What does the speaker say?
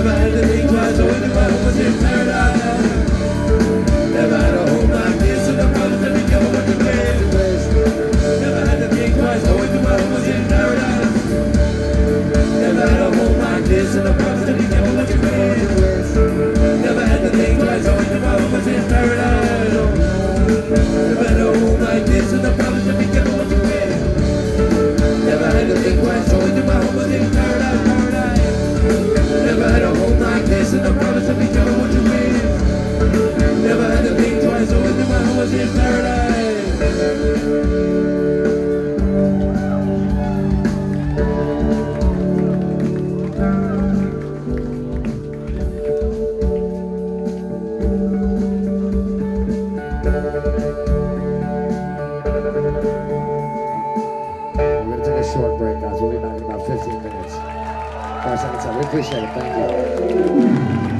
Never had to think twice, always knew I was in paradise. Never had a home like this, and the problems that we never went to waste. Never had to think twice, always knew I was in paradise. Never had a home like this, and the problems that we never went to waste. Never had to think twice, always knew I was in paradise. Never had a home like this, and the problems that we never went to waste. Never had to think twice, always knew my home was in paradise, paradise. Never had a home like this, and the promise that we never want to win. Never had to think twice, always knew my home was in paradise. We're going to take a short break, guys. We'll be back in about 15 minutes. We appreciate it. Thank you.